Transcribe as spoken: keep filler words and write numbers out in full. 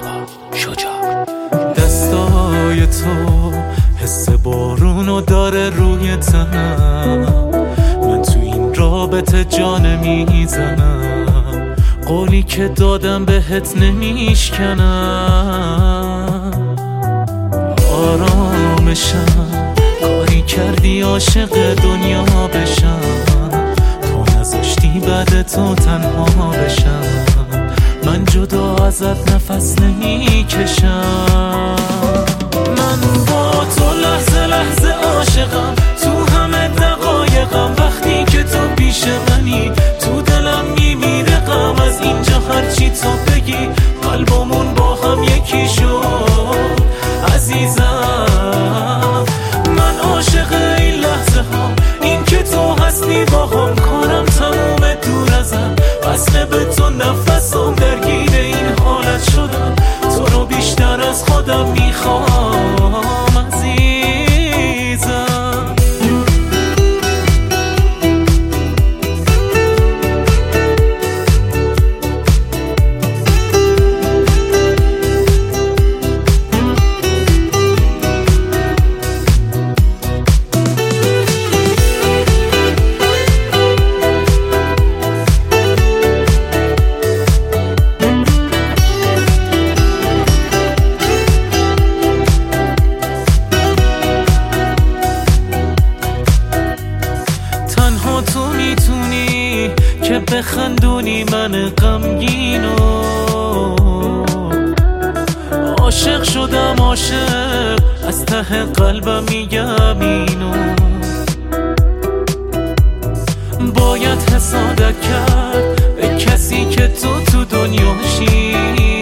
مجتبی شجاع. دستای تو حس بارونو داره روی تنم، من تو این رابطه جان میزنم، قولی که دادم بهت نمیشکنم. آرامشم کاری کردی عاشق دنیا بشم، تو نذاشتی بعد تو تنها بشم، من جدا ازت نفس نمیکشم. من با تو لحظه لحظه عاشقم، تو همه دقایقم، وقتی که تو پیش منی تو دلم میمیره غم. از اینجا هرچی تو بگی قلبمون با هم یکی شد عزیزم. من عاشق این لحظه هم، این که تو هستی با هم، کارم تموم دور ازم، وصله به تو نفسم، درگیر این حالت شدم، تو رو بیشتر از خودم میخوام عزیزم. تو میتونی که بخندونی من غمگینو، عاشق شدم عاشق از ته قلبم میگم اینو، باید حسادت کرد به کسی که تو تو دنیاشی.